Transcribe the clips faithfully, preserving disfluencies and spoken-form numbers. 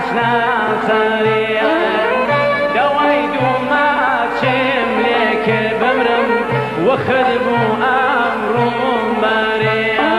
داشنا سريع دويد وما تشملك بمرم وخذبوا أمرهم بريع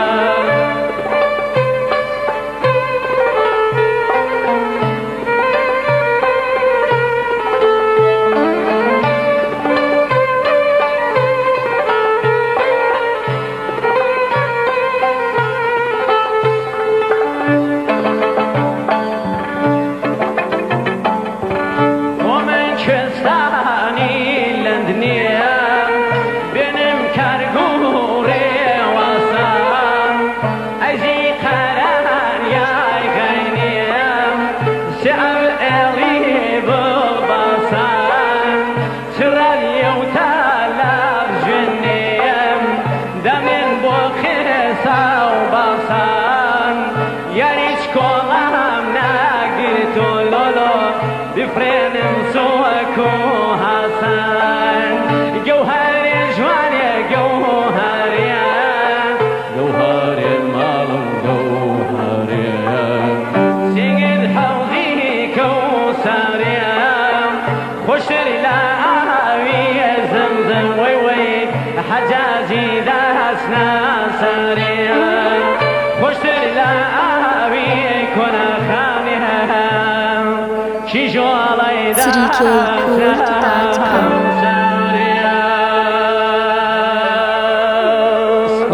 بفرين سوكو حسن جوهر جوان جوهر يا جوهر المال جوهر يا سيد حوضي كوثر يا خشر لا يا زمزم وي وي حجاجي داسنا سريا خشر لا كنا خانها three k court dot com